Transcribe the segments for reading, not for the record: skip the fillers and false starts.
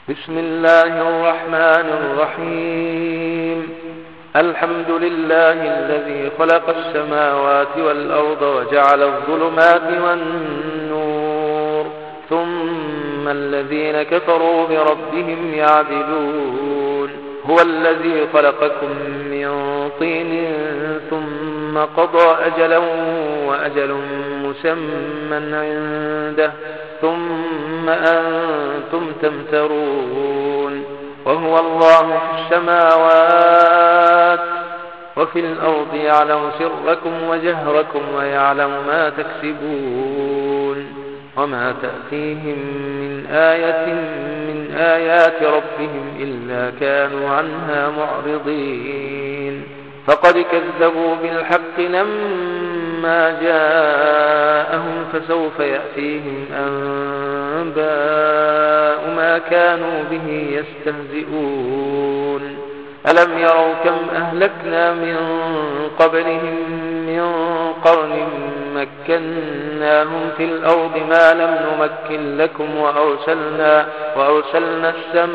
بسم الله الرحمن الرحيم. الحمد لله الذي خلق السماوات والأرض وجعل الظلمات والنور، ثم الذين كفروا بربهم يعدلون. هو الذي خلقكم من طين ثم قضى أجلا وأجل مسمى عنده، ثم أنتم تمترون. وهو الله في السماوات وفي الأرض يعلم سركم وجهركم ويعلم ما تكسبون، وما تأتيهم من آية من آيات ربهم إلا كانوا عنها معرضين. فقد كذبوا بالحق لما جاءهم، فسوف يأتيهم أنباء ما كانوا به يستهزئون. ألم يروا كم أهلكنا من قبلهم من قرن مكناهم في الأرض ما لم نمكن لكم، وأرسلنا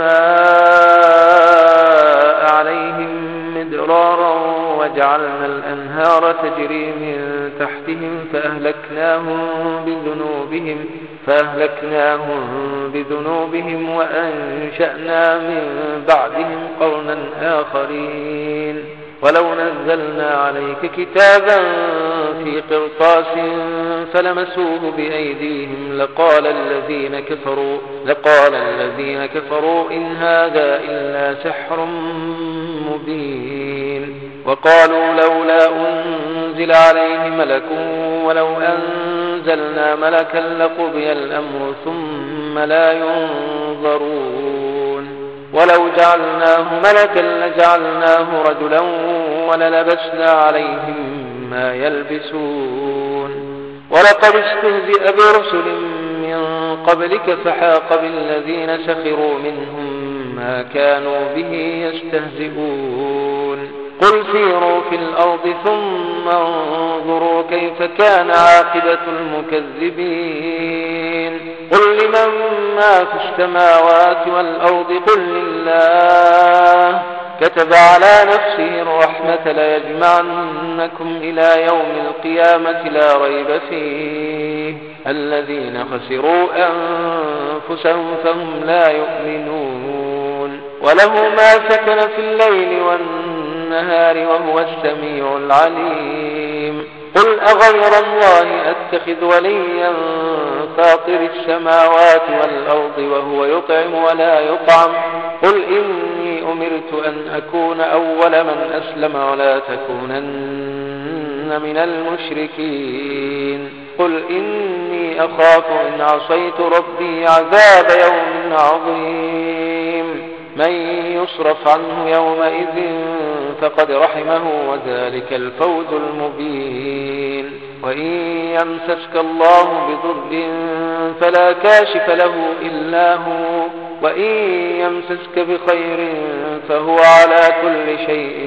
السماء عليهم مدرارا وجعلنا الأنهار تجري من تحتهم فأهلكناهم بذنوبهم وأنشأنا من بعدهم قرنا آخرين. ولو نزلنا عليك كتابا في قرطاس فلمسوه بأيديهم لقال الذين كفروا إن هذا إلا سحر مبين. وقالوا لولا أنزل عليه ملك، ولو أنزلنا ملكا لقضي الأمر ثم لا ينظرون. ولو جعلناه ملكا لجعلناه رجلا وللبسنا عليهم ما يلبسون. ولقد استهزئ برسل من قبلك فحاق بالذين سخروا منهم ما كانوا به يستهزئون. قل سيروا في الأرض ثم انظروا كيف كان عاقبة المكذبين. قل لمن ما في السماوات والأرض قل لله. كتب على نفسه الرحمة ليجمعنكم إلى يوم القيامة لا ريب فيه. الذين خسروا أنفسهم فهم لا يؤمنون. وله ما سكن في الليل والنهار وهو السميع العليم. قل أغير الله أتخذ وليا فاطر السماوات والأرض وهو يطعم ولا يطعم. قل إني أمرت أن أكون أول من أسلم ولا تكونن من المشركين. قل إني أخاف إن عصيت ربي عذاب يوم عظيم. من يصرف عنه يومئذ فقد رحمه وذلك الفوز المبين. وإن يمسسك الله بضر فلا كاشف له إلا هو، وإن يمسسك بخير فهو على كل شيء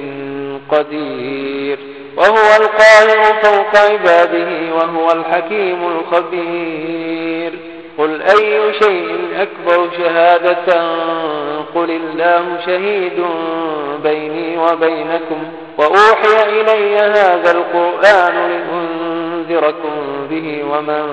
قدير. وهو القاهر فوق عباده وهو الحكيم الخبير. قل أي شيء أكبر شهادة؟ قل الله شهيد بيني وبينكم. وأوحي إلي هذا القرآن لأنذركم به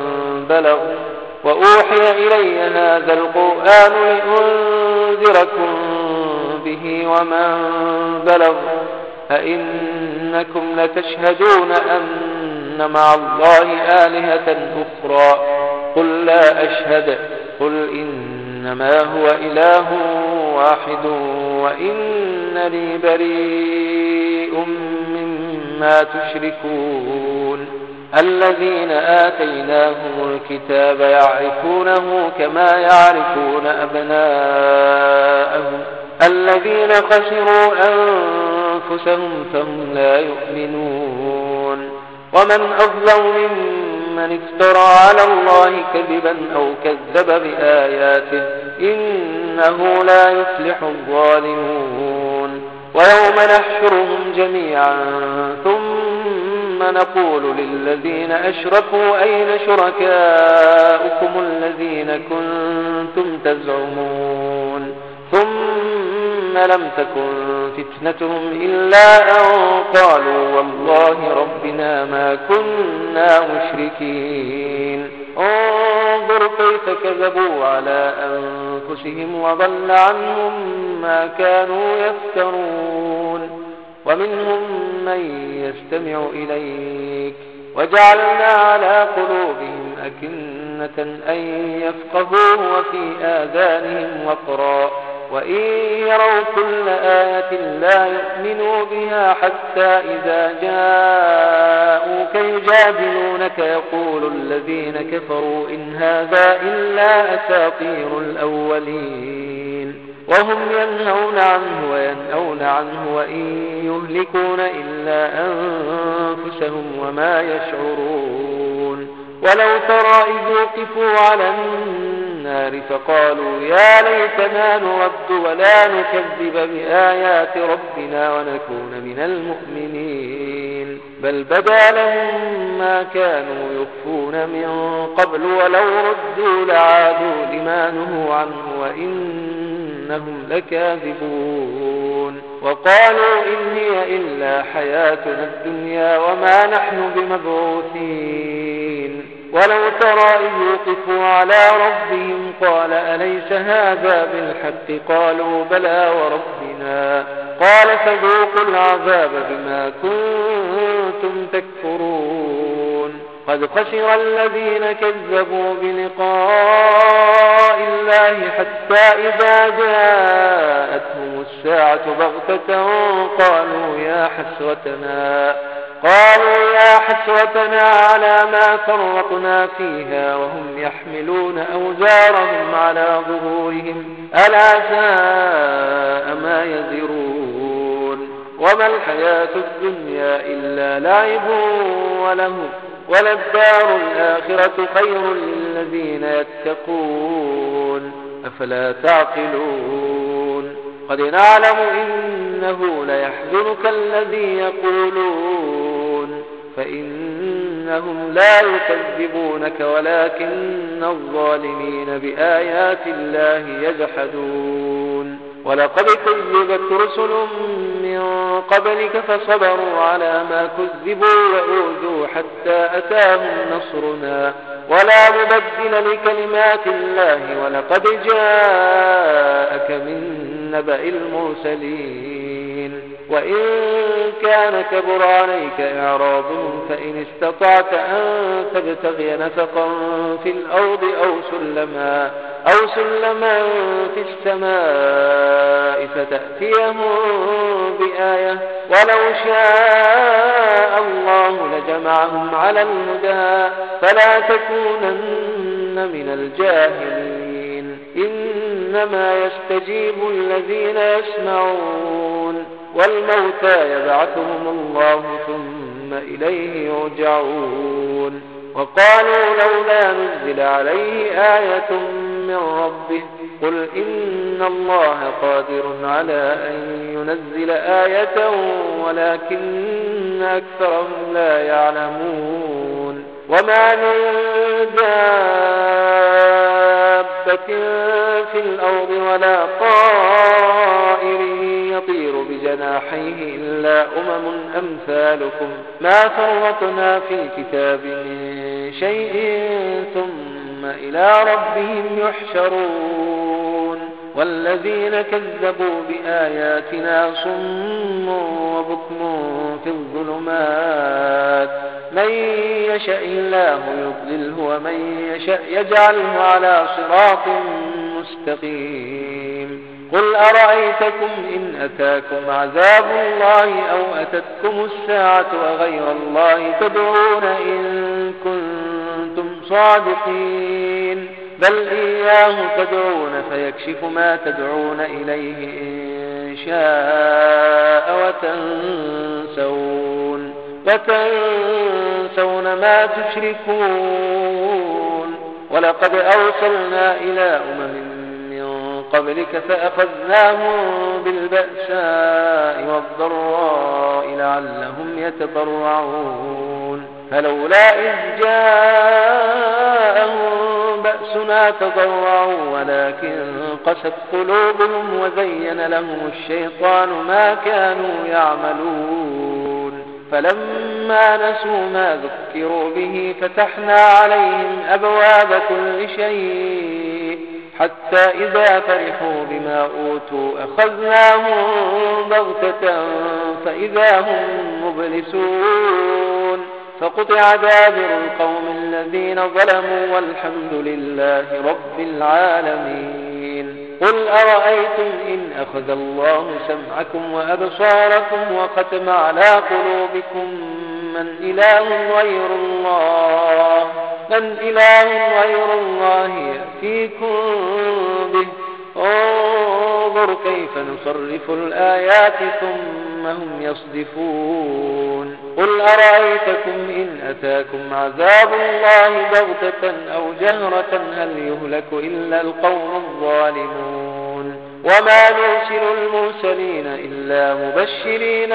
ومن بلغ. أئنكم لتشهدون أن مع الله آلهة أخرى؟ قل لا أشهد. قل إنما هو إله واحد وإنني بريء مما تشركون. الذين آتيناهم الكتاب يعرفونه كما يعرفون أبناءهم. الذين خسروا أنفسهم فهم لا يؤمنون. ومن أظلم ممن افترى على الله كذبا أو كذب بآياته إنه لا يفلح الظالمون. ويوم نحشرهم جميعا ثم نقول للذين أشركوا أين شركاؤكم الذين كنتم تزعمون لم تكن فتنتهم إلا أن قالوا والله ربنا ما كنا مشركين انظر كيف كذبوا على أنفسهم وضل عنهم ما كانوا يفترون ومنهم من يستمع إليك وجعلنا على قلوبهم أكنة أن يفقهوه وفي آذانهم وقرا وإن يروا كل آية لا يؤمنوا بها حتى إذا جاءوك يجادلونك يقول الذين كفروا إن هذا إلا أساطير الأولين وهم ينهون عنه وينأون عنه وإن يهلكون إلا أنفسهم وما يشعرون ولو ترى إذ وقفوا على النار فقالوا يا ليتنا نرد ولا نكذب بآيات ربنا ونكون من المؤمنين بل بدا لهم ما كانوا يخفون من قبل ولو ردوا لعادوا لما نهوا عنه وإنهم لكاذبون وقالوا إن هي إلا حياتنا الدنيا وما نحن بمبعوثين ولو ترى إذ وقفوا على ربهم قال أليس هذا بالحق قالوا بلى وربنا قال فذوقوا العذاب بما كنتم تكفرون قد خسر الذين كذبوا بلقاء الله حتى إذا جاءتهم الساعة بغتة قالوا يا حسرتنا على ما فرطنا فيها وهم يحملون أوزارهم على ظهورهم ألا ساء ما يزرون وما الحياة الدنيا إلا لعب وله وللدار الآخرة خير للذين يتقون أفلا تعقلون قد نعلم إنه ليحزنك الذي يقولون فإنهم لا يكذبونك ولكن الظالمين بآيات الله يجحدون ولقد كذبت رسل من قبلك فصبروا على ما كذبوا وأوذوا حتى أتاهم نصرنا ولا مبدل لكلمات الله ولقد جاءك من نبأ المرسلين وإن كان كبر عليك إعراضهم فإن استطعت أن تبتغي نفقا في الأرض أو سلما في السماء فتأتيهم بآية ولو شاء الله لجمعهم على الهدى فلا تكونن من الجاهلين إنما يستجيب الذين يسمعون والموتى يبعثهم الله ثم إليه يرجعون وقالوا لولا نزل عليه آية من ربه قل إن الله قادر على أن ينزل آية ولكن أكثرهم لا يعلمون وما من دابة في الأرض ولا طائر يطير بجناحيه إلا أمثالكم ما فرطنا في الكتاب من شيء ثم إلى ربهم يحشرون والذين كذبوا بآياتنا صم وبكم في الظلمات من يشاء الله يضلله ومن يشاء يجعله على صراط مستقيم قل أرأيتكم إن أتاكم عذاب الله أو أتتكم الساعة وغير الله تدعون إن كنتم صادقين بل إياه تدعون فيكشف ما تدعون إليه إن شاء وتنسون ما تشركون ولقد أرسلنا إلى من قبلك فأخذناهم بالبأساء والضراء لعلهم يتضرعون فلولا إذ جاءهم بأسنا تضرعوا ولكن قست قلوبهم وزين لهم الشيطان ما كانوا يعملون فلما نسوا ما ذكروا به فتحنا عليهم أبواب كل شيء حتى إذا فرحوا بما أوتوا أخذناهم بغتة فإذا هم مبلسون فقطع دابر القوم الذين ظلموا والحمد لله رب العالمين قل أرأيتم إن أخذ الله سمعكم وأبصاركم وختم على قلوبكم من إله غير الله يأتيكم به انظر كيف نصرف الآيات ثم هم يصدفون قل أرأيتكم إن أتاكم عذاب الله بغتة أو جهرة هل يهلك إلا القوم الظالمون وما نرسل المرسلين إلا مبشرين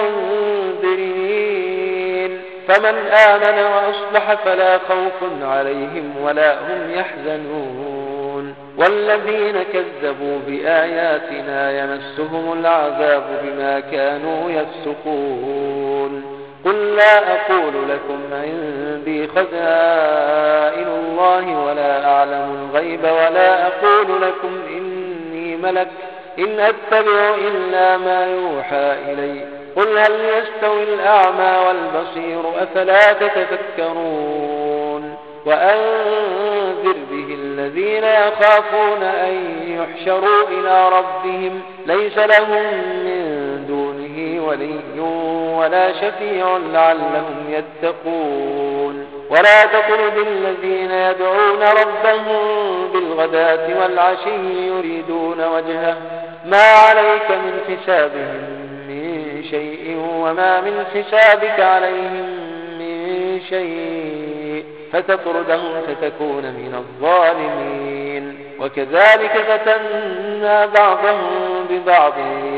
ومنذرين فمن آمن وأصلح فلا خوف عليهم ولا هم يحزنون والذين كذبوا بآياتنا يمسهم العذاب بما كانوا يفسقون قل لا أقول لكم عندي خزائن الله ولا أعلم الغيب ولا أقول لكم إني ملك إن أتبع إلا ما يوحى إلي قل هل يستوي الأعمى والبصير أفلا تتفكرون وأنذر به الذين يخافون أن يحشروا إلى ربهم ليس لهم من دونه ولي ولا شفيع لعلهم يتقون ولا تطرد الذين يدعون ربهم بالغداة والعشي يريدون وجهه ما عليك من حسابهم من شيء وما من حسابك عليهم من شيء فتطردهم فتكون من الظالمين وكذلك فتنا بعضهم ببعض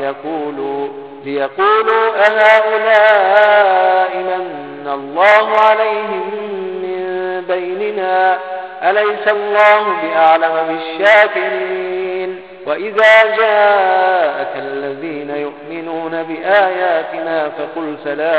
ليقولوا أهؤلاء من الله عليهم من بيننا أليس الله بأعلم بالشاكرين وإذا جاءك الذين يؤمنون بآياتنا فقل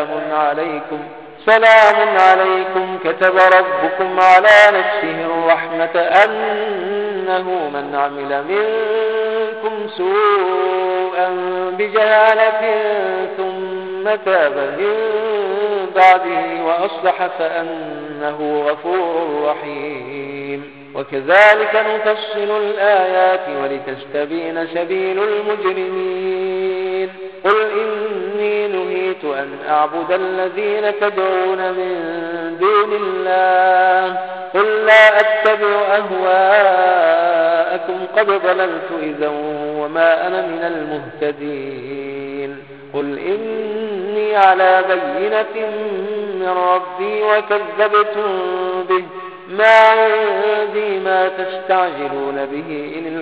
سلام عليكم كتب ربكم على نفسه الرحمة أنه من عمل منكم سوءا بجهالة ثم تاب من بعده وأصلح فأنه غفور رحيم وكذلك نفصل الآيات ولتستبين سبيل المجرمين قل إني نهيت أن أعبد الذين تدعون من دون الله قل لا أتبع أهواءكم قد ضللت إذا وما أنا من المهتدين قل إني على بينة من ربي وكذبتم به ما عندي ما تستعجلون به إن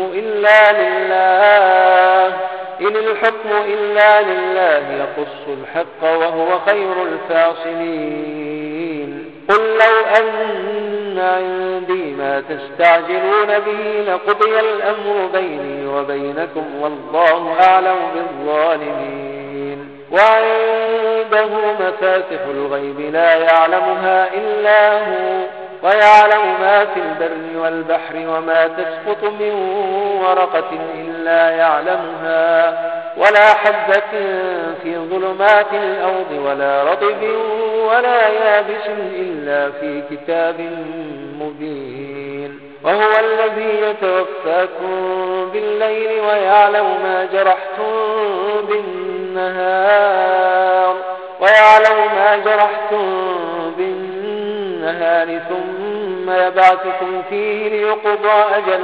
الحكم إلا لله يقص الحق وهو خير الفاصلين قل لو أن عندي ما تستعجلون به لقضي الأمر بيني وبينكم والله أعلم بالظالمين وعنده مفاتح الغيب لا يعلمها إلا هو ويعلم ما في البر والبحر وما تسقط من ورقة إلا يعلمها ولا حبة في ظلمات الأرض ولا رطب ولا يابس إلا في كتاب مبين وهو الذي يتوفاكم بالليل ويعلم ما جرحتم بالنهار ثم يبعثكم فيه ليقضى أجل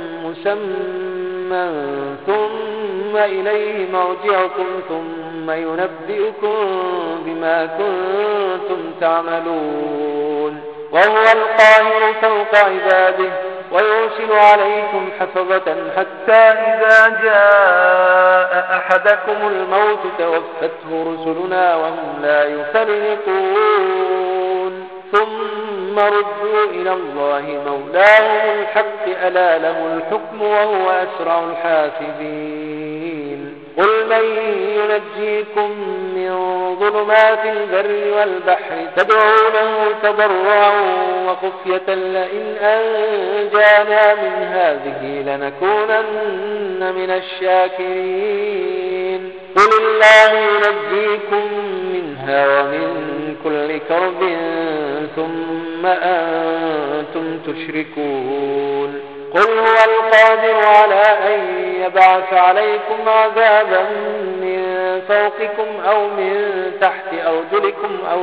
مسمى ثم إليه مرجعكم ثم ينبئكم بما كنتم تعملون وهو القاهر فوق عباده ويرسل عليكم حفظة حتى إذا جاء أحدكم الموت توفته رسلنا وهم لا يفرقون ثم ثم ردوا إلى الله مولاهم الحق ألا له الحكم وهو أسرع الحاسبين قل من ينجيكم من ظلمات البر والبحر تدعونه تضرعا وخفية لئن أنجانا من هذه لنكونن من الشاكرين قل الله ينجيكم منها ومن كل كرب ثم أنتم تشركون قل هو القادر على أن يبعث عليكم عذابا من فوقكم أو من تحت أرجلكم أو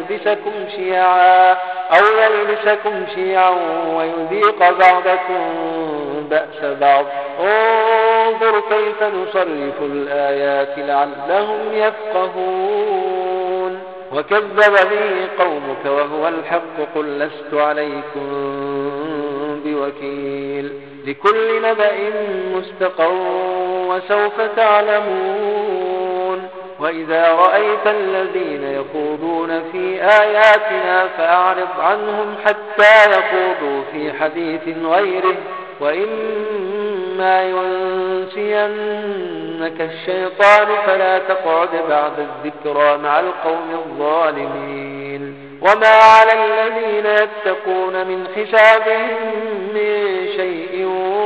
يلبسكم شيعا ويذيق بعضكم بأس بعض انظر كيف نصرف الآيات لعلهم يفقهون وكذب به قومك وهو الحق قل لست عليكم بوكيل لكل نبأ مستقر وسوف تعلمون وإذا رأيت الذين يخوضون في آياتنا فأعرض عنهم حتى يخوضوا في حديث غيره وإما ينسينك الشيطان فلا تقعد بعد الذكرى مع القوم الظالمين وما على الذين يتقون من حسابهم من شيء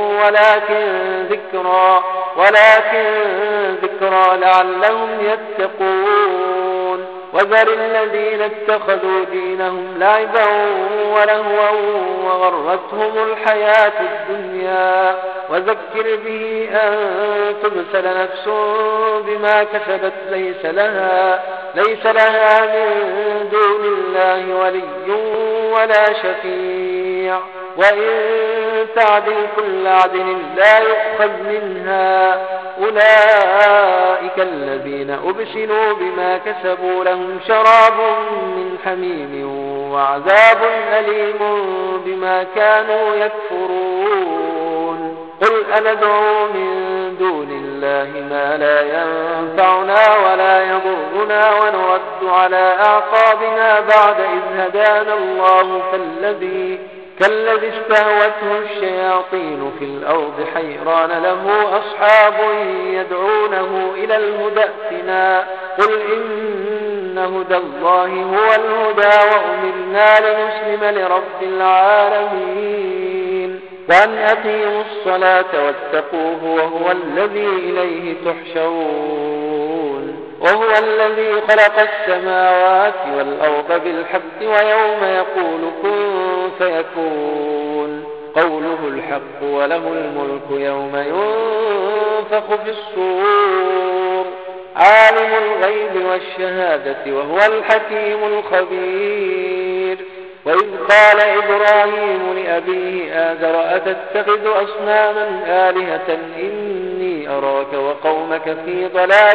ولكن ذكرى لعلهم يتقون وذر الذين اتخذوا دينهم لعبا ولهوا وغرتهم الحياة الدنيا وذكر به أن تبسل نفس بما كسبت ليس لها من دون الله ولي ولا شفيع وإن تعدل كل عدل لا يؤخذ منها أولئك الذين أبسلوا بما كسبوا لهم شراب من حميم وعذاب أليم بما كانوا يكفرون قل أندعو من دون الله ما لا ينفعنا ولا يضرنا ونرد على أعقابنا بعد إذ هدانا الله كالذي استهوته الشياطين في الأرض حيران له أصحاب يدعونه إلى الهدى ائتنا قل إن هدى الله هو الهدى وأمرنا لنسلم لرب العالمين وأن أقيموا الصلاة واتقوه وهو الذي إليه تحشرون وهو الذي خلق السماوات والأرض بالحق ويوم يقول كن فيكون قوله الحق وله الملك يوم ينفخ في الصور عالم الغيب والشهادة وهو الحكيم الخبير وإذ قال إبراهيم لأبيه آزر أتتخذ أصناما آلهة إني أراك وقومك في ضلال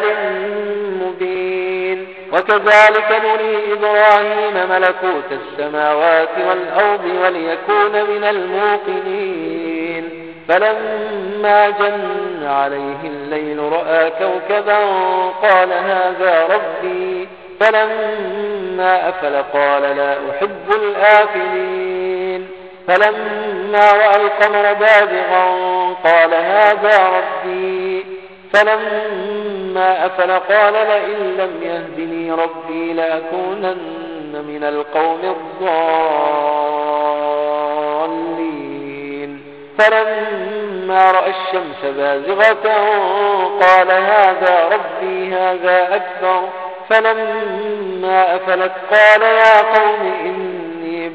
مبين وكذلك نري إبراهيم ملكوت السماوات والأرض وليكون من الموقنين فلما جن عليه الليل رأى كوكبا قال هذا ربي فلما أفل قال لا أحب الآفلين فلما رأى القمر بازغا قال هذا ربي فلما أفل قال لئن لم يهدني ربي لأكونن من القوم الضالين فلما رأى الشمس بازغة قال هذا ربي هذا أكبر فلما أفلت قال يا قوم إني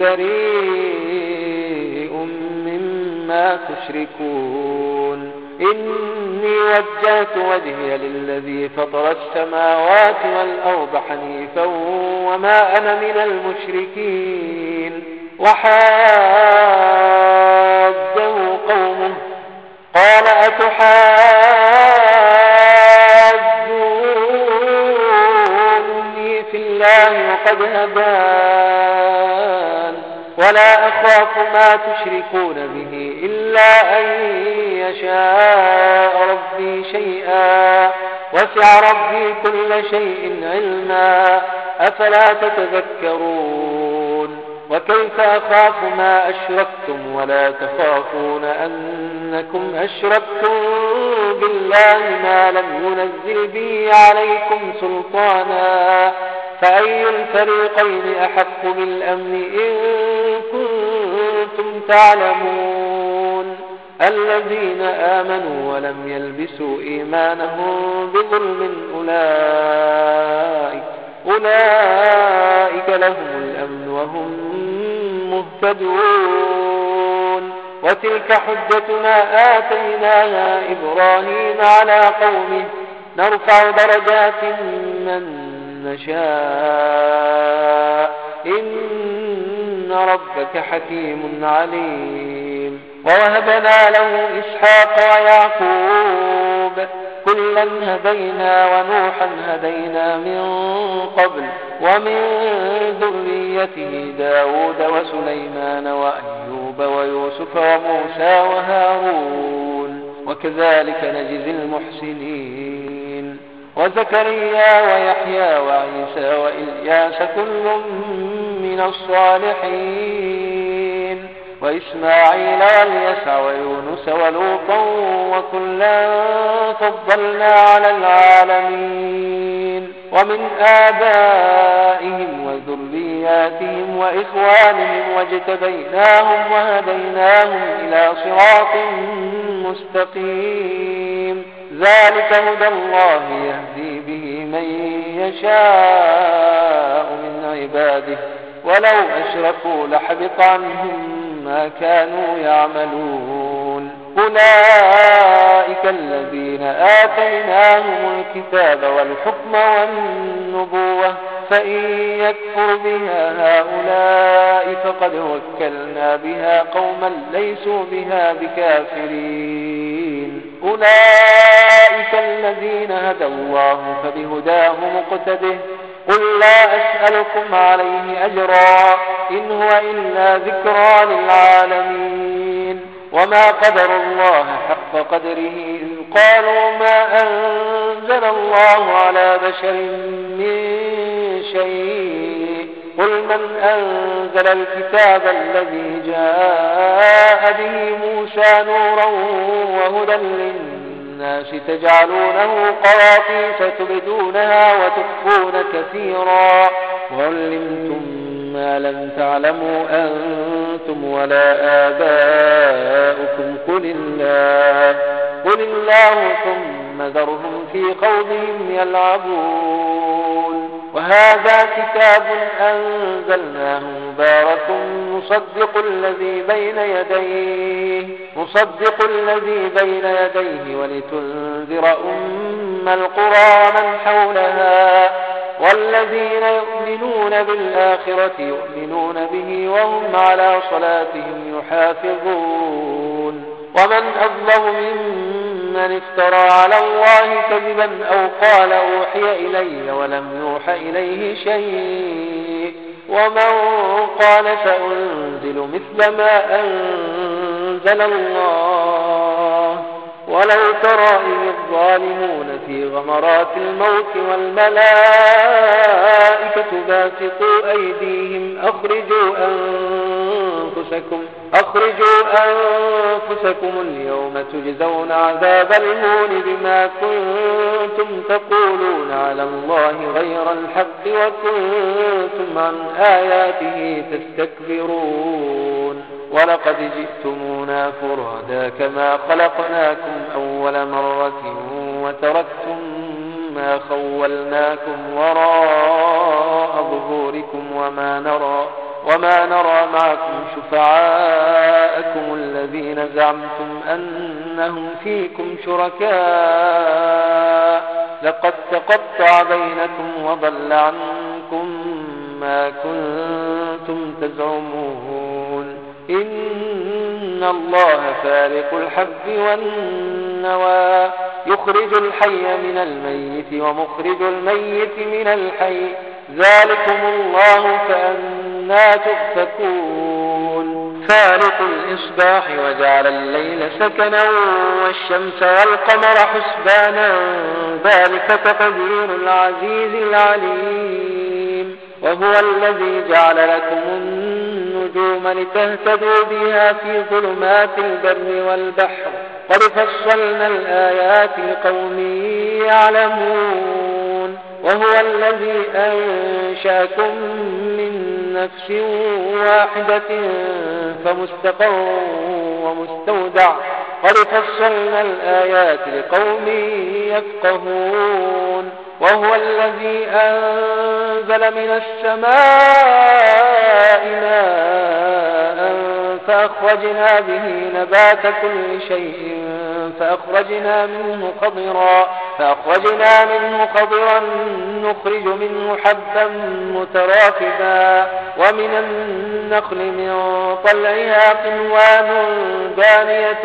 بريء مما تشركون إني وجهت وجهي للذي فطر السماوات والأرض حنيفا وما أنا من المشركين وحاده قومه قال أتحاجوني في الله وقد هدان ولا أخاف ما تشركون به إلا أن يشاء ربي شيئا وسع ربي كل شيء علما أفلا تتذكرون وكيف أخاف ما أشركتم ولا تخافون أنكم أشركتم بالله ما لم ينزل به عليكم سلطانا فأي الفريقين أحق بالأمن إن كنتم تعلمون الذين آمنوا ولم يلبسوا إيمانهم بظلم أولئك لهم الأمن وهم مهتدون وتلك حجتنا آتيناها إبراهيم على قومه نرفع درجات من نشاء إن ربك حكيم عليم ووهبنا له إسحاق ويعقوب كلا هدينا ونوحا هدينا من قبل ومن ذريته داود وسليمان وأيوب ويوسف وموسى وهارون وكذلك نجزي المحسنين وزكريا ويحيى وعيسى وإلياس كل من الصالحين وإسماعيل واليسع ويونس ولوطا وكلا فضلنا على العالمين ومن آبائهم وذرياتهم وإخوانهم واجتبيناهم وهديناهم إلى صراط مستقيم ذلك هدى الله يهدي به من يشاء من عباده ولو أشركوا لحبط عنهم ما كانوا يعملون أولئك الذين آتيناهم الكتاب والحكم والنبوة فإن يكفر بها هؤلاء فقد وكلنا بها قوما ليسوا بها بكافرين أولئك الذين هدى الله فبهداه مقتده قل لا أسألكم عليه أجرا إن هو إلا ذكرى للعالمين وما قدر الله حق قدره إذ قالوا ما أنزل الله على بشر من شيء قل من أنزل الكتاب الذي جاء به موسى نورا وهدى للناس تجعلونه قراطيس تبدونها وتخفون كثيرا وعلمتم ما لم تعلموا أنتم ولا آباؤكم قل الله ثم ذرهم في خوضهم يلعبون وهذا كتاب أنزلناه مبارك مصدق الذي بين يديه ولتنذر أم القرى من حولها والذين يؤمنون بالآخرة يؤمنون به وهم على صلاتهم يحافظون ومن أظلم ممن افترى على الله كذبا أو قال أوحي إلي ولم يوح إليه شيء ومن قال سأنزل مثل ما أنزل الله ولو ترى إذ الظالمون في غمرات الموت والملائكة باسطوا أيديهم أخرجوا أنفسكم اليوم تجزون عذاب الهون بما كنتم تقولون على الله غير الحق وكنتم عن آياته تستكبرون ولقد جئتمونا فرادا كما خلقناكم أول مرة وتركتم ما خولناكم وراء ظهوركم وما نرى معكم شفعاءكم الذين زعمتم أنهم فيكم شركاء لقد تقطع بينكم وضل عنكم ما كنتم تزعمون إن الله فارق الحب والنوى يخرج الحي من الميت ومخرج الميت من الحي ذلكم الله فأنى تؤفكون فارق الإصباح وجعل الليل سكنا والشمس والقمر حسبانا ذلك تقدير العزيز العليم وهو الذي جعل لكم النجوم لتهتدوا بها في ظلمات البر والبحر قد فصلنا الآيات لقوم يعلمون وهو الذي أنشأكم من نفس واحدة فمستقر ومستودع قد فصلنا الآيات لقوم يفقهون وهو الذي أنزل من السماء ماء فأخرجنا به نبات كل شيء فأخرجنا منه خضرا نخرج منه حبا متراكبا ومن النخل من طلعها قنوان دانية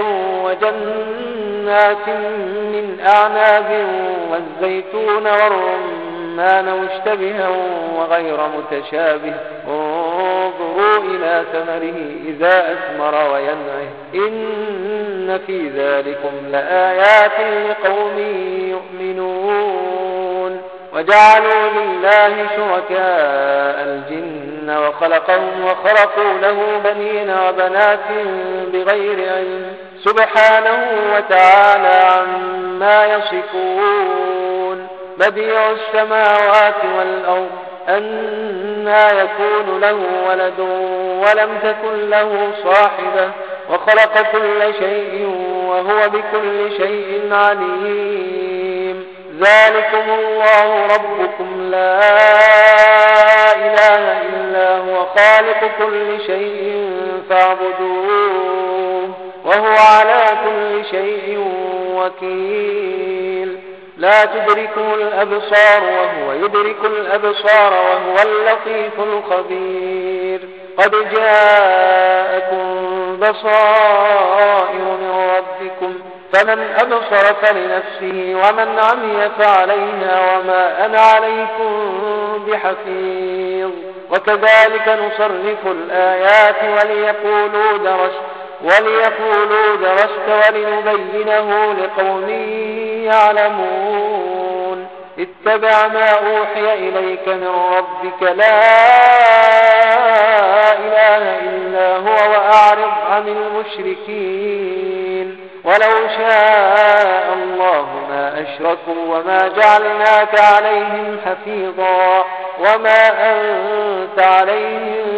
وجنات من أعناب والزيتون والرمان مشتبها وغير متشابه انظروا إلى ثمره إذا أثمر وينعه إن في ذلكم لآيات لقوم يؤمنون وجعلوا لله شركاء الجن وخلقهم وخرقوا له بنين وبنات بغير علم سبحانه وتعالى عما يصفون بديع السماوات والأرض أنى يكون له ولد ولم تكن له صاحبة وخلق كل شيء وهو بكل شيء عليم ذلكم الله ربكم لا إله إلا هو خالق كل شيء فاعبدوه وهو على كل شيء وكيل لا تدركه الأبصار وهو يدرك الأبصار وهو اللطيف الخبير قد جاءكم بصائر من ربكم فمن أبصر فلنفسه ومن عمي فعليها وما أنا عليكم بحفيظ وكذلك نصرف الآيات وليقولوا درست ولنبينه لقوم يعلمون اتبع ما أوحي إليك من ربك لا إله إلا هو وأعرض عن المشركين ولو شاء الله ما أشركوا وما جعلناك عليهم حفيظا وما أنت عليهم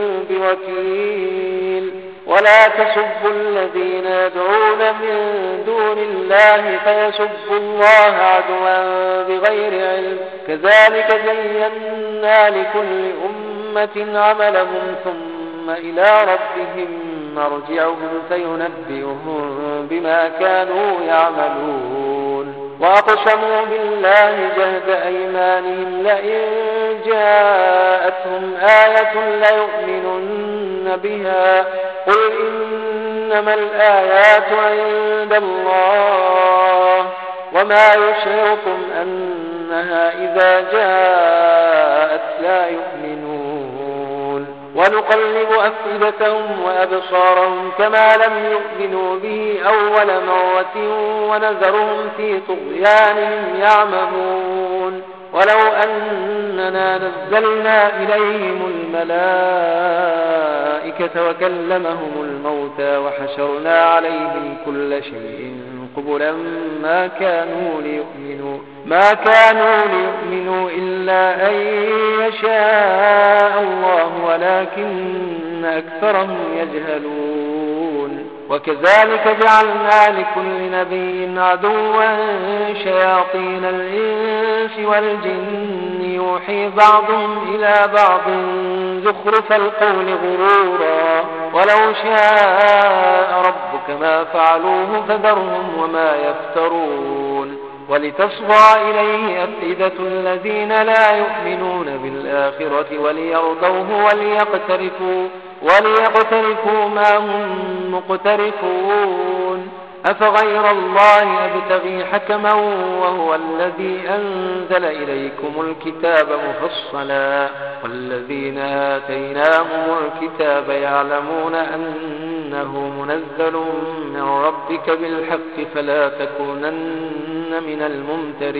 بوكيل ولا تسبوا الذين يدعون من دون الله فيسبوا الله عدوا بغير علم كذلك زينا لكل أمة عملهم ثم إلى ربهم مرجعهم فينبئهم بما كانوا يعملون وأقسموا بالله جهد أيمانهم لئن جاءتهم آية ليؤمنن بها قل إنما الآيات عند الله وما يشعركم أنها إذا جاءت لا يؤمنون ونقلب أفئدتهم وأبصارهم كما لم يؤمنوا به أول مرة ونذرهم في طغيانهم يعمهون ولو أننا نزلنا إليهم الملائكة وكلمهم الموتى وحشرنا عليهم كل شيء قبلا ما كانوا ليؤمنوا إلا أن يشاء الله ولكن أكثرهم يجهلون وكذلك جعلنا لكل نبي عدوا شياطين الإنس والجن يوحي بعضهم إلى بعض زخرف القول غرورا ولو شاء ربك ما فعلوه فذرهم وما يفترون ولتصغى إليه أفئدة الذين لا يؤمنون بالآخرة وليرضوه وليقترفوا ما هم مقترفون أفغير الله أبتغي حكما وهو الذي أنزل إليكم الكتاب مفصلا والذين آتيناهم الكتاب يعلمون أنه منزل من ربك بالحق فلا تكونن من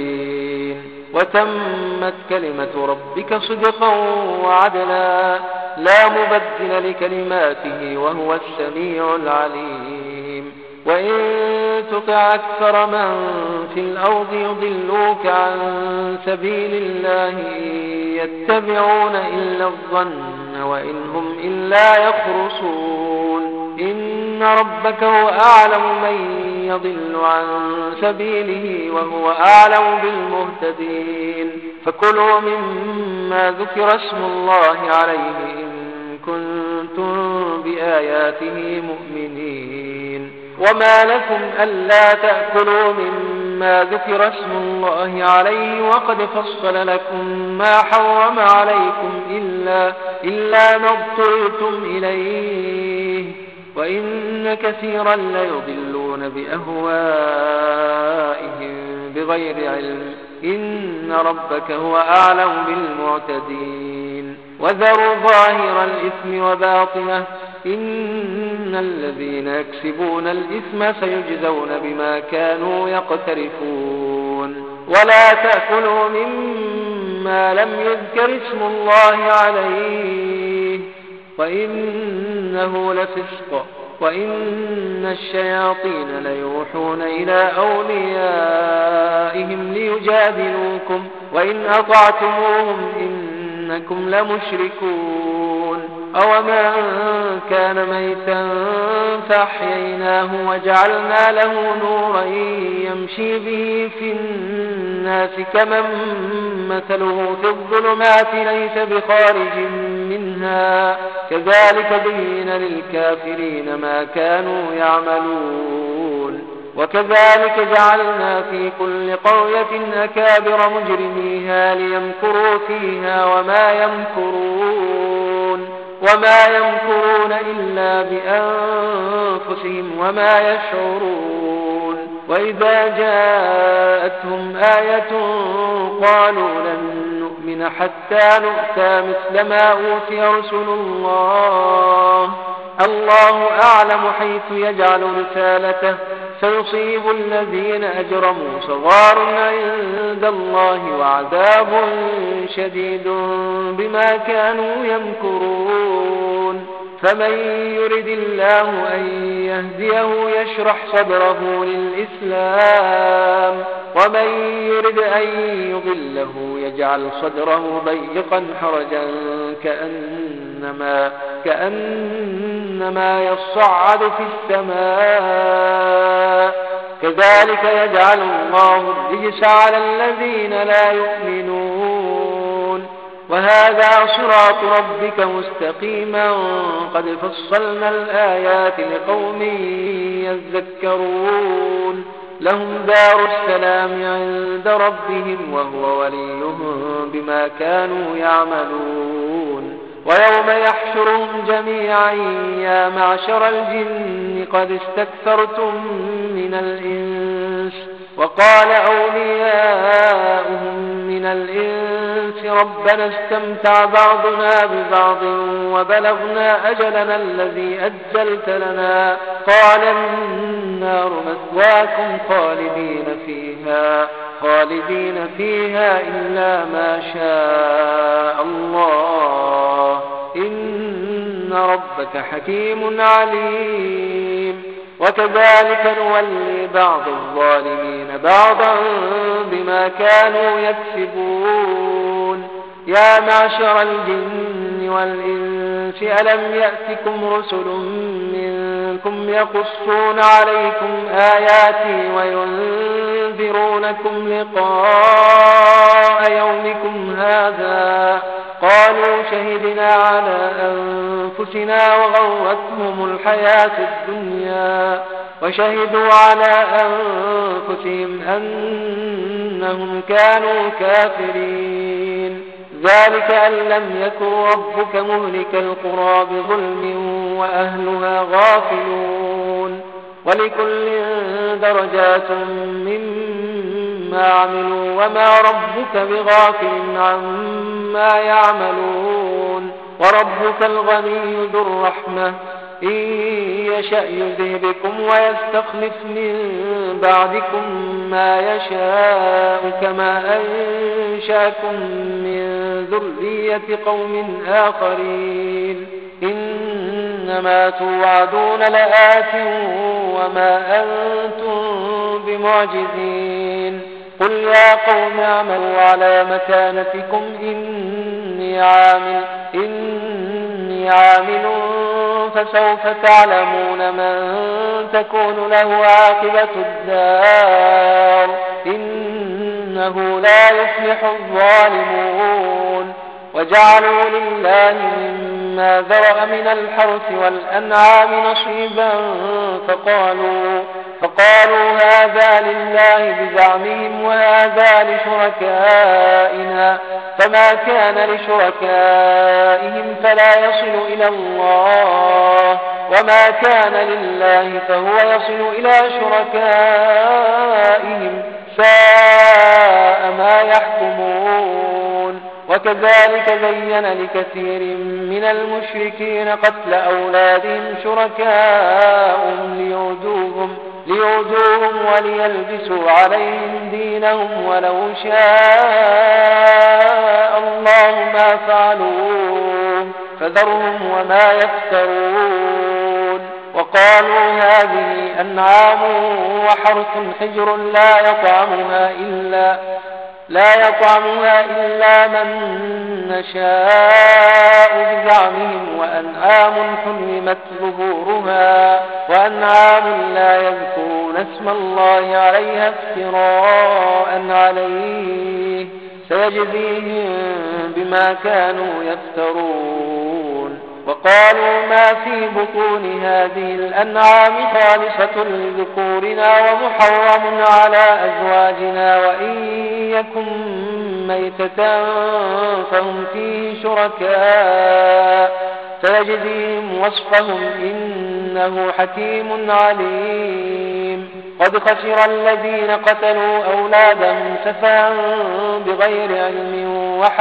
الممترين وتمت كلمة ربك صدقا وعدلا لا مبدل لكلماته وهو السميع العليم. وإن تطع أكثر من في الأرض يضلوك عن سبيل الله يتبعون إلا الظن وإن هم إلا يخرصون. إن ربك هو أعلم من يضل عن سبيله وهو أعلم بالمهتدين. فكلوا مما ذكر اسم الله عليه إن كنتم بآياته مؤمنين. وما لكم ألا تأكلوا مما ذكر اسم الله عليه وقد فصل لكم ما حرم عليكم إلا ما اضطررتم إليه وإن كثيرا ليضلون بأهوائهم بغير علم. إن ربك هو أعلم بالمعتدين. وذروا ظاهر الإثم وباطنه إن الذين يكسبون الإثم سيجزون بما كانوا يقترفون. ولا تأكلوا مما لم يذكر اسم الله عليه وإنه لفسق وإن الشياطين ليوحون إلى أوليائهم ليجادلوكم وإن أطعتموهم إنكم لمشركون. أومن كان ميتا فأحييناه وجعلنا له نورا يمشي به في الناس كمن مثله في الظلمات ليس بخارج منها كذلك زين للكافرين ما كانوا يعملون. وكذلك جعلنا في كل قرية أكابر مجرميها ليمكروا فيها وما يمكرون إلا بأنفسهم وما يشعرون. وإذا جاءتهم آية قالوا لن نؤمن حتى نؤتى مثل ما أوتي رسل الله أعلم حيث يجعل رسالته سيصيب الذين أجرموا صغار عند الله وعذاب شديد بما كانوا يمكرون. فمن يرد الله أن يهديه يشرح صدره للإسلام ومن يرد أن يضله يجعل صدره ضيقا حرجا كأنما يصعد في السماء كذلك يجعل الله الرجس على الذين لا يؤمنون. وهذا صراط ربك مستقيما قد فصلنا الآيات لقوم يذكرون. لهم دار السلام عند ربهم وهو وليهم بما كانوا يعملون. ويوم يحشرهم جميعا يا معشر الجن قد استكثرتم من الإنس وقال أولياؤهم من الإنس ربنا استمتع بعضنا ببعض وبلغنا أجلنا الذي أجلت لنا قال النار مثواكم خالدين فيها إلا ما شاء الله إن ربك حكيم عليم. وكذلك نولي بعض الظالمين بعضا بما كانوا يكسبون. يا معشر الجن والإنس ألم يأتكم رسل منكم يقصون عليكم آياتي وينذرونكم لقاء يومكم هذا قالوا شهدنا على أنفسنا وغرتهم الحياة الدنيا وشهدوا على أنفسهم أنهم كانوا كافرين. ذلك أن لم يكن ربك مهلك القرى بظلم وأهلها غافلون. ولكل درجات مما عملوا وما ربك بغافل عما يعملون. وربك الغني ذو الرحمة إن يشأ يذهبكم ويستخلف من بعدكم ما يشاء كما أنشأكم من ذرية قوم آخرين إنما توعدون لآت وما أنتم بمعجزين قل يا قوم اعملوا على مكانتكم إني عامل فسوف تعلمون من تكون له عاقبة الدار إنه لا يفلح الظالمون وجعلوا لله مما ذرأ من الحرث والأنعام نصيبا فقالوا هذا لله بزعمهم وهذا لشركائنا فما كان لشركائهم فلا يصل إلى الله وما كان لله فهو يصل إلى شركائهم ساء ما يحكمون وكذلك زين لكثير من المشركين قتل أولادهم شركاءهم ليردوهم وليلبسوا عليهم دينهم ولو شاء الله ما فعلوه فذرهم وما يفترون وقالوا هذه أنعام وحرث حجر لا يطعمها إلا من نشاء بزعمهم وأنعام حرمت ظهورها وأنعام لا يذكرون اسم الله عليها افتراء عليه سيجزيهم بما كانوا يفترون وقالوا ما في بطون هذه الأنعام خالصة لذكورنا ومحرم على أزواجنا وإن يكن ميتة فهم فيه شركاء سيجزيهم وصفهم إنه حكيم عليم قد خسر الذين قتلوا أولادهم سفها بغير علم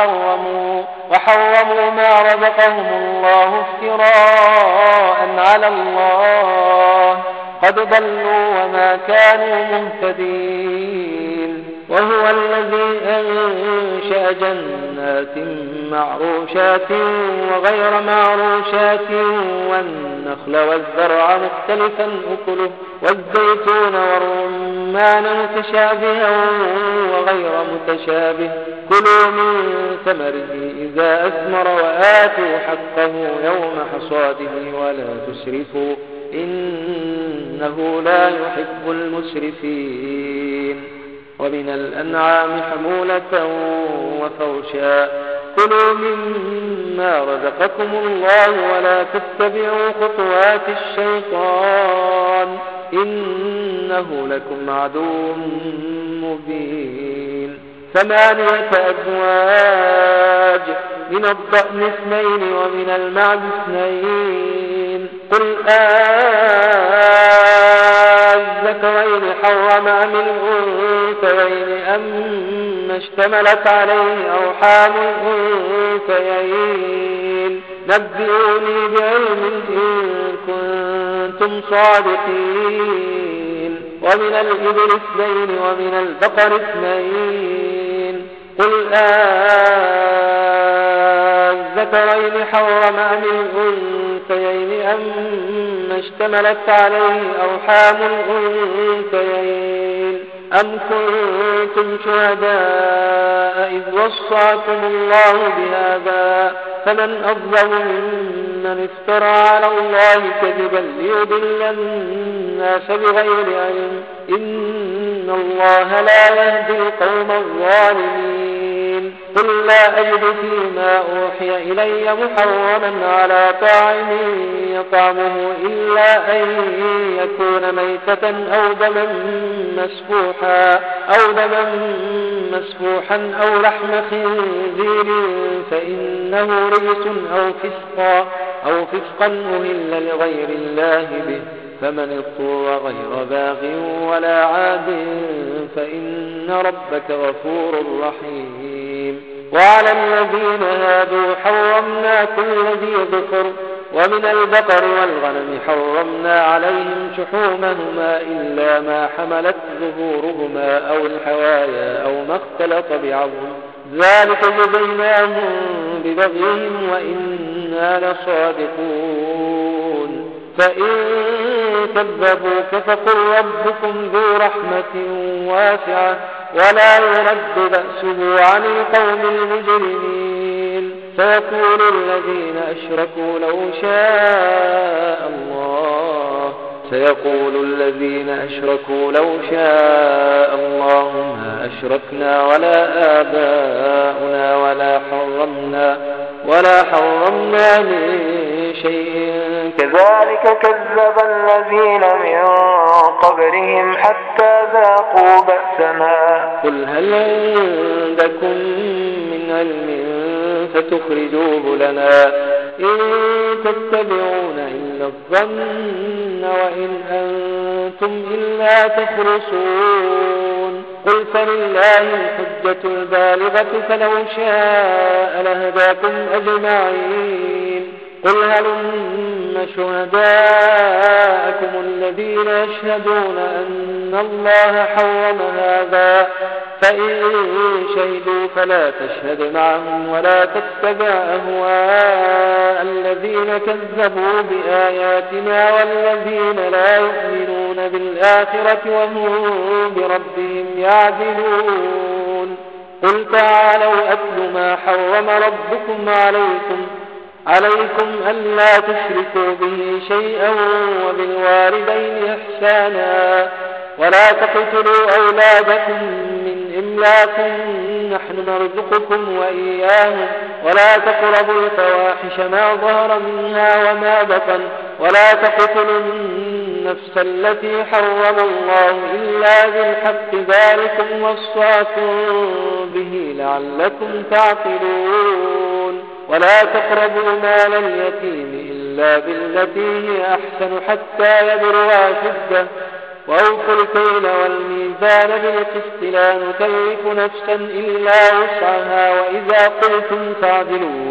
وحرموا ما رزقهم الله افتراء على الله قد ضلوا وما كانوا مهتدين وهو الذي أنشأ جنات معروشات وغير معروشات والنخل والزرع مختلفا أكله والزيتون والرمان متشابها وغير متشابه كلوا من ثمره إذا أثمر وآتوا حقه يوم حصاده ولا تسرفوا إنه لا يحب المسرفين ومن الأنعام حمولة وفرشا كلوا مما رزقكم الله ولا تتبعوا خطوات الشيطان إنه لكم عدو مبين 8 أزواج من الضأن 2 ومن المعز 2 قل الذكرين حرم أم الأنثيين أما اشتملت عليه أرحام الأنثيين نبئوني بعلم إن كنتم صادقين ومن الإبل 2 ومن البقر 2 قل الذكرين حرم أم الأنثيين أما اشتملت عليه أرحام الأنثيين أم كنتم شهداء إذ وصاكم الله بهذا فمن أظلم ممن افترى على الله كذبا ليضل الناس بغير علم إن الله لا يهدي القوم الظالمين قل لا أجد فيما أوحي إلي محرما على طاعم يطعمه إلا أن يكون ميتة أو دما مسفوحا أو لحم خنزير فإنه رجس أو فسقا أهل لغير الله به فمن اضطر غير باغ ولا عاد فإن ربك غفور رحيم وعلى الذين هادوا حرمنا كل ذي ظفر ومن البقر والغنم حرمنا عليهم شحومهما إلا ما حملت ظهورهما أو الحوايا أو ما اختلط بعظم ذلك جزيناهم ببغيهم وإنا لصادقون فإن كذبوك فقل ربكم ذو رحمة واسعة ولا يرد بأسه عن القوم المجرمين سيقول الذين أشركوا لو شاء الله ما أشركنا ولا آباؤنا ولا حرمنا من شيء كذلك كذب الذين من قبلهم حتى ذاقوا بأسنا قل هل عندكم من علم فتخرجوه لنا إن تتبعون إلا الظن وإن أنتم إلا تخرصون قل فلله الحجة البالغة فلو شاء لهداكم أجمعين قل هلم شهداءكم الذين يشهدون أن الله حرم هذا فإن شهدوا فلا تشهد معهم ولا تتبع أهواء الذين كذبوا بآياتنا والذين لا يؤمنون بالآخرة وهم بربهم يعدلون قل تعالوا أتل ما حرم ربكم عليكم ألا تشركوا به شيئا وبالوالدين إحسانا ولا تقتلوا أولادكم من إملاق نحن نرزقكم وإياهم ولا تقربوا الفواحش ما ظهر منها وما بطن ولا تقتلوا النفس التي حرم الله إلا بالحق ذلكم وصاكم به لعلكم تعقلون ولا تقربوا مال اليتيم إلا بالتي هي أحسن حتى يبلغ أشده وأوفوا الكيل والميزان بالقسط لا نكلف نفسا إلا وسعها وإذا قلتم فاعدلوا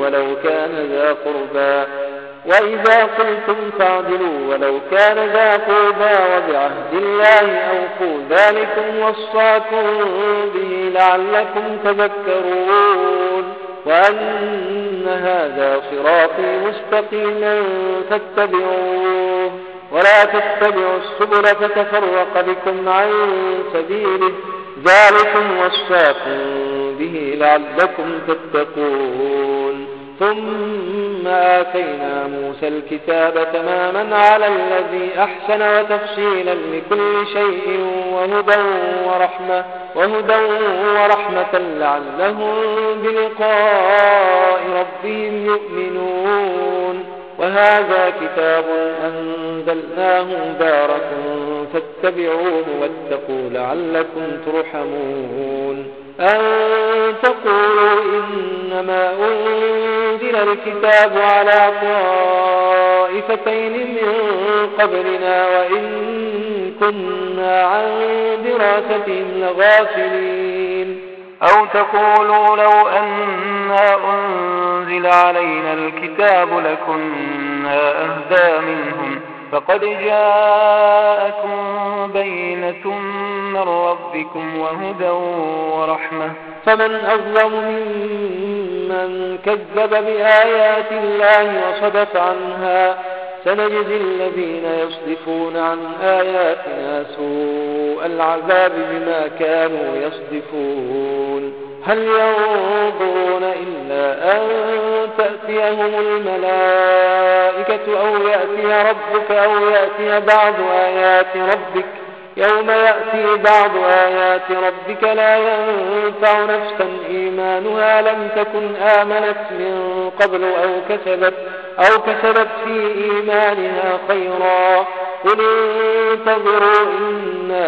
ولو كان ذا قربى وبعهد الله أوفوا ذلكم وصاكم به لعلكم تذكرون وأن هذا صراطي مستقيما فاتبعوه ولا تتبعوا السبل فتفرق بكم عن سبيله ذلكم وصاكم به لعلكم تتقون ثم آتينا موسى الكتاب تماما على الذي أحسن وتفصيلا لكل شيء وهدى ورحمة لعلهم بلقاء ربهم يؤمنون وهذا كتاب أنزلناه مبارك فاتبعوه واتقوا لعلكم ترحمون أن تقولوا إنما أنزل الكتاب على طائفتين من قبلنا وإن كنا عن دراستهم لغافلين أو تقولوا لو أنا أنزل علينا الكتاب لكنا أهدى منهم فقد جاءكم بينة من ربكم وهدى ورحمة فمن أظلم ممن كذب بآيات الله وصدف عنها سنجزي الذين يصدفون عن آياتنا سوء العذاب بما كانوا يصدفون هل ينظرون إلا أن تأتيهم الملائكة أو يأتي ربك أو يأتي بعض آيات ربك يوم يأتي بعض آيات ربك لا ينفع نفسا إيمانها لم تكن آمنت من قبل أو كسبت في إيمانها خيرا قل انتظروا إنا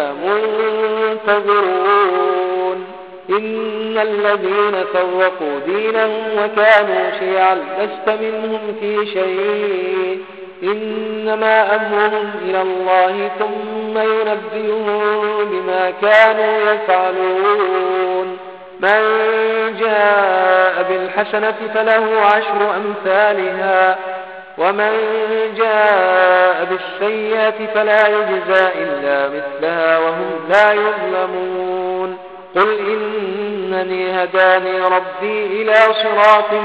منتظرون إن الذين فرقوا دينهم وكانوا شيعا لست منهم في شيء إنما أمرهم إلى الله ثم ينبئهم بما كانوا يفعلون من جاء بالحسنة فله 10 أمثالها ومن جاء بالسيئة فلا يجزى إلا مثلها وهم لا يظلمون. قل إنني هداني ربي إلى صراط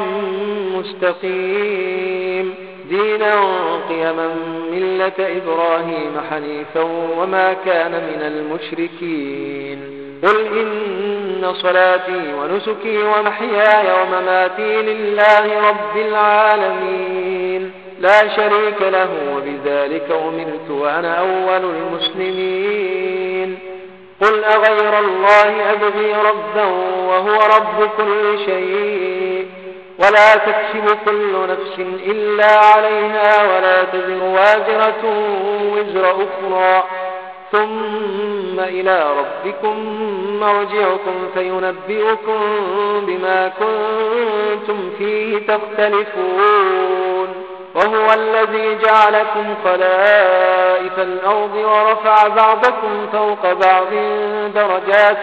مستقيم دينا قيما ملة إبراهيم حنيفا وما كان من المشركين. قل إن صلاتي ونسكي ومحياي ومماتي لله رب العالمين لا شريك له وبذلك أمرت وأنا أول المسلمين. قل أغير الله أبغي ربا وهو رب كل شيء ولا تكسب كل نفس إلا عليها ولا تزر وازرة وزر أخرى ثم إلى ربكم مرجعكم فينبئكم بما كنتم فيه تختلفون. وهو الذي جعلكم خلائف الأرض ورفع بعضكم فوق بعض درجات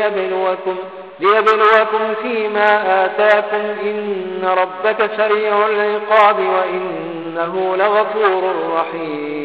ليبلوكم فيما آتاكم إن ربك سريع العقاب وإنه لغفور رحيم.